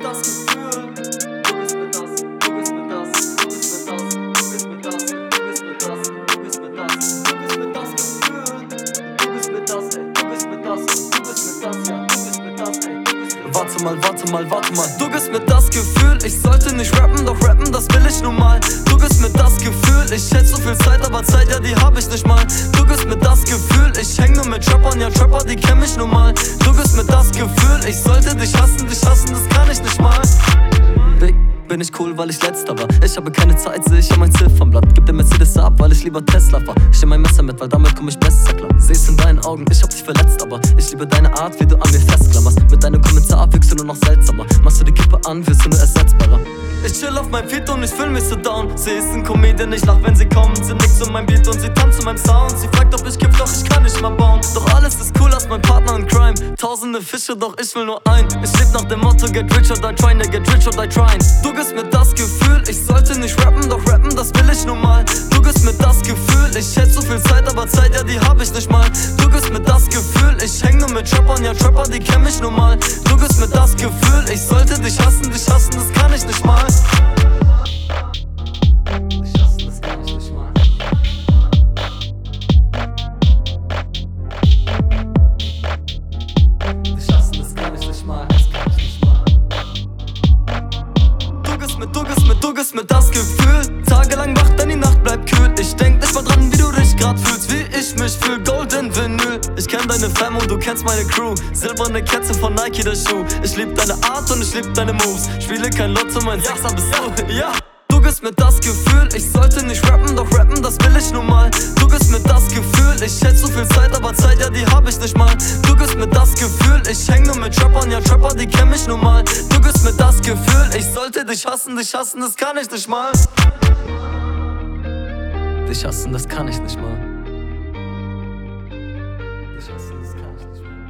das Gefühl. Du gibst mir das, du gibst mir das, du gibst mir das, du gibst mir das, du gibst mir das, du gibst mir das, du gibst mir das Gefühl. Du gibst mir das, ey, du gibst mir das, du gibst mir das, ja, du gibst mir das, ey, du gibst mir das. Warte mal, warte mal, warte mal. Du gibst mir das Gefühl, ich sollte nicht rappen, doch rappen, das will ich nun mal. Du gibst mir das Gefühl, ich hätte so viel Zeit, aber Zeit, ja, die hab ich nicht mal. Du gibst mir das Gefühl, ich häng nur mit Trappern, ja, Trapper, die kenn mich nun mal. Du gibst mir das Gefühl, ich sollte dich hassen, das kann ich nicht mal. Bin ich cool, weil ich letzter war. Ich habe keine Zeit, seh ich an mein Ziffernblatt. Gib den Mercedes ab, weil ich lieber Tesla fahr. Ich nehm mein Messer mit, weil damit komm ich besser klar. Seh's in deinen Augen, ich hab dich verletzt, aber ich liebe deine Art, wie du an mir festklammerst. Mit deinem Kommentar wirkst du nur noch seltsamer. Machst du die Kippe an, wirst du nur ersetzbarer. Ich chill auf meinem Feet und ich fühl mich so down. Sie ist ein Comedian, ich lach, wenn sie kommt. Sie nickt zu meinem Beat und sie tanzt zu meinem Sound. Sie fragt, ob ich kipp, doch ich kann nicht mal bauen. Doch alles ist cool, als mein Partner in Crime. Tausende Fische, doch ich will nur ein. Ich leb nach dem Motto, get rich or die trying, get rich or die trying. Du gibst mir das Gefühl, ich sollte nicht rappen, doch rappen, das will ich nun mal. Du gibst mir das Gefühl, ich hätte so viel Zeit, aber Zeit, ja, die hab ich nicht mal. Du gibst mir das Gefühl, ich häng nur mit Trappern, ja, Trapper, die kenn mich nun mal. Du gibst mir das Gefühl, ich sollte dich hassen, das kann ich nicht mal. Du gibst mir das Gefühl, tagelang wach, denn die Nacht bleibt kühl. Ich denk nicht mal dran, wie du dich grad fühlst, wie ich mich fühl, Golden Vinyl. Ich kenn deine Fam und du kennst meine Crew. Silberne Kette von Nike, der Schuh. Ich lieb deine Art und ich lieb deine Moves. Spiele kein Lotto, mein Sechser bist du, ja. Du gibst mir das Gefühl, ich sollte nicht rappen, doch rappen, das will ich nun mal. Du gibst mir das Gefühl, ich hätte so viel Zeit, aber Zeit, ja, die hab ich nicht mal. Du gibst mir das Gefühl, ich häng nur mit Trappern, ja, Trapper, die kenn mich nun mal. Du gibst mir das Gefühl, ich sollte dich hassen, das kann ich nicht mal. Dich hassen, das kann ich nicht mal. Dich hassen, das kann ich nicht mal.